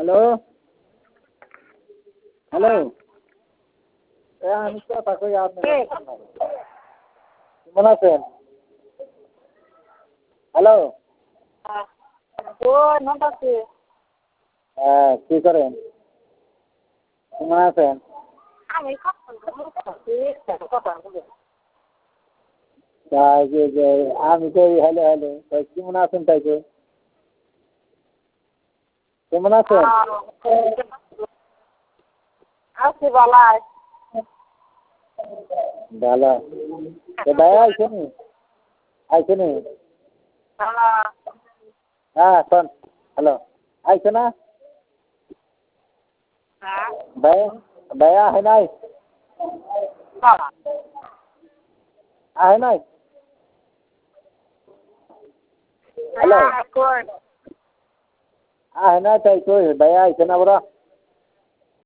Hello hello আমি কথা কই আপনি কেমন আছেন? হ্যালো হ্যাঁ কী করেন? কেমন আছেন? তাই যে আমি তো হ্যালো হ্যালো তাই কেমন আছেন তাই তো কেমন আছেন? আছি বালাই ভালো তো ভাইয়া আইসেনি আইসেনি হ্যাঁ শোন হ্যালো আইসে না ভাইয়া ভাইয়া আহে নাই আহে নাই হ্যালো আহে নাই তাই কই ভাইয়া আইসে না বড়